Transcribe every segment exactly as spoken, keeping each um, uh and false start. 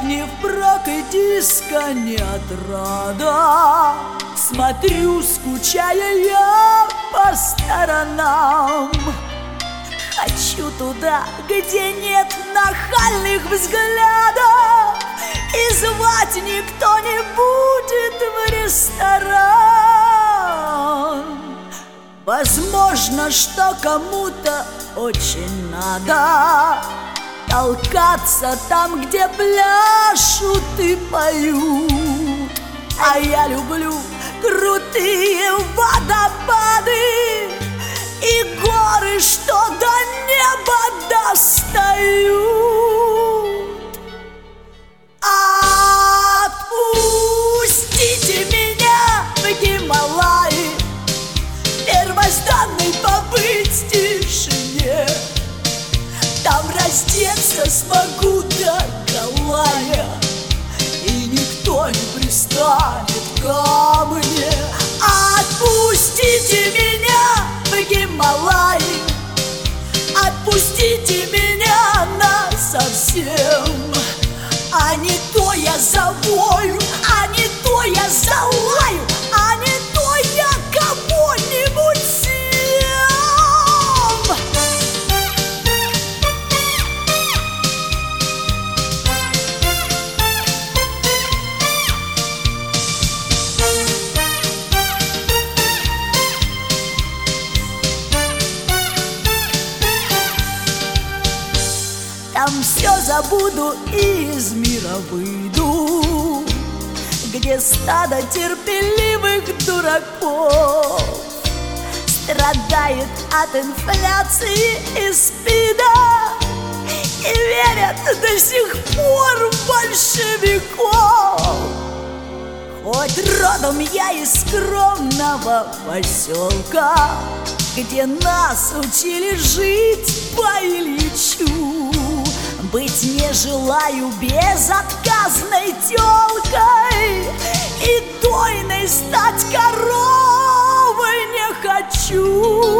Ни впрок и диска не отрада. Смотрю, скучая я по сторонам. Хочу туда, где нет нахальных взглядов, и звать никто не будет в ресторан. Возможно, что кому-то очень надо толкаться там, где пляшут и поют. А я люблю крутые водопады и горы, что до неба достают. Отпустите меня в Гималаи, первозданной побыть в тишине. Там раздеться смогу до голая, и никто не пристанет ко мне. Отпустите меня в Гималаи, отпустите меня насовсем. А не то я завою, а не то я залаю, а не то я кого-нибудь съем. Там все забуду и из мира выйду, где стадо терпеливых дураков страдает от инфляции и спида и верят до сих пор в большевиков. Хоть родом я из скромного поселка, где нас учили жить по Ильичу, быть не желаю безотказной тёлкой, и дойной стать коровой не хочу.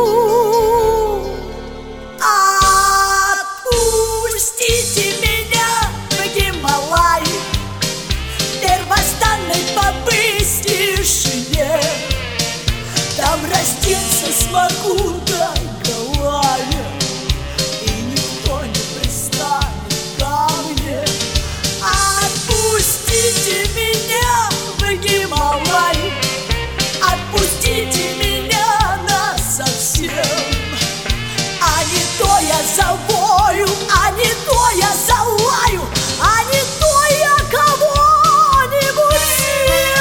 Отпустите меня в Гималаи, первозданной побыть в тишине. Там раздеться смогу до голая, и никто не пристанет ко мне. Отпустите меня в Гималаи, отпустите меня насовсем. А не то я завою, а не то я залаю, а не то я кого-нибудь съем.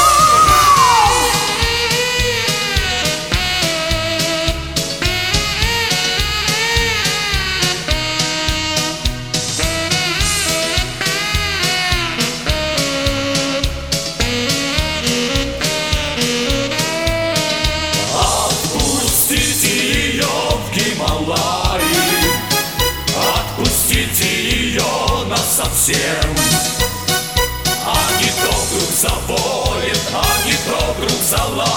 Отпустите ее в Гималаи, отпустите ее насовсем. А не то вдруг завоет, а не то вдруг залает.